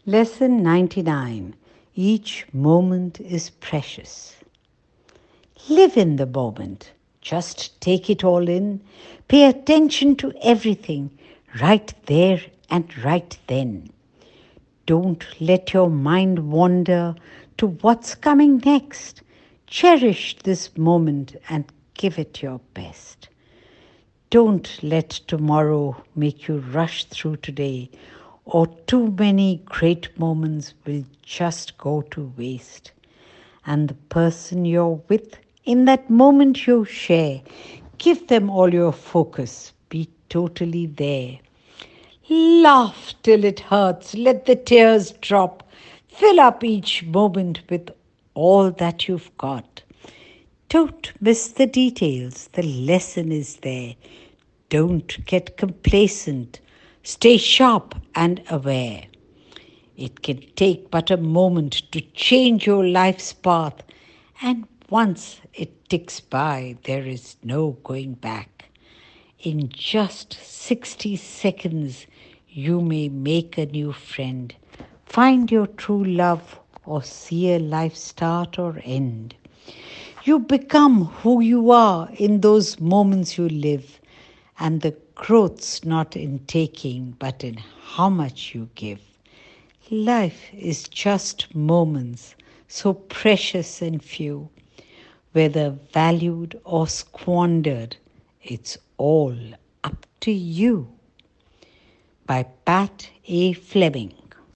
Lesson 99. Each moment is precious. Live in the moment. Just take it all in. Pay attention to everything right there and right then. Don't let your mind wander to what's coming next. Cherish this moment and give it your best. Don't let tomorrow make you rush through today, or too many great moments will just go to waste. And the person you're with in that moment you share, give them all your focus, be totally there. Laugh till it hurts, let the tears drop, fill up each moment with all that you've got. Don't miss the details, the lesson is there. Don't get complacent, stay sharp and aware. It can take but a moment to change your life's path, and once it ticks by, there is no going back. In just 60 seconds, you may make a new friend, find your true love, or see a life start or end. You become who you are in those moments you live, and the growth's not in taking, but in how much you give. Life is just moments, so precious and few. Whether valued or squandered, it's all up to you. By Pat A. Fleming.